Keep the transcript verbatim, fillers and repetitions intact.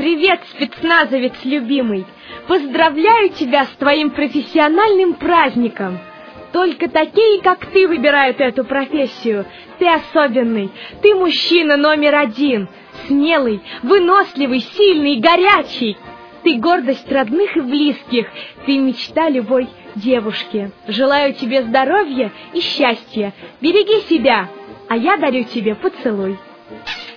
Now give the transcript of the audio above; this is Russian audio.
Привет, спецназовец любимый! Поздравляю тебя с твоим профессиональным праздником! Только такие, как ты, выбирают эту профессию. Ты особенный, ты мужчина номер один. Смелый, выносливый, сильный, горячий. Ты гордость родных и близких, ты мечта любой девушки. Желаю тебе здоровья и счастья. Береги себя, а я дарю тебе поцелуй.